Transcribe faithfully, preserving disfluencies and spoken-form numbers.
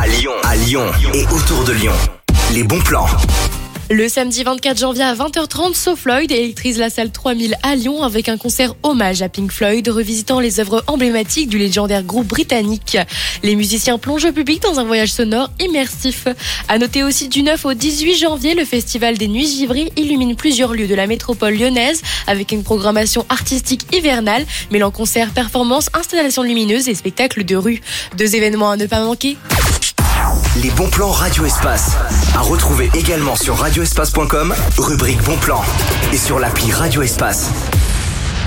à Lyon, à Lyon et autour de Lyon. Les bons plans. Le samedi vingt-quatre janvier à vingt heures trente, So Floyd électrise la salle trois mille à Lyon avec un concert hommage à Pink Floyd, revisitant les œuvres emblématiques du légendaire groupe britannique. Les musiciens plongent le public dans un voyage sonore immersif. À noter aussi du neuf au dix-huit janvier, le festival des Nuits Givry illumine plusieurs lieux de la métropole lyonnaise avec une programmation artistique hivernale mêlant concerts, performances, installations lumineuses et spectacles de rue. Deux événements à ne pas manquer. Les bons plans Radio Espace. À retrouver également sur radio espace point com, rubrique bons plans. Et sur l'appli Radio Espace.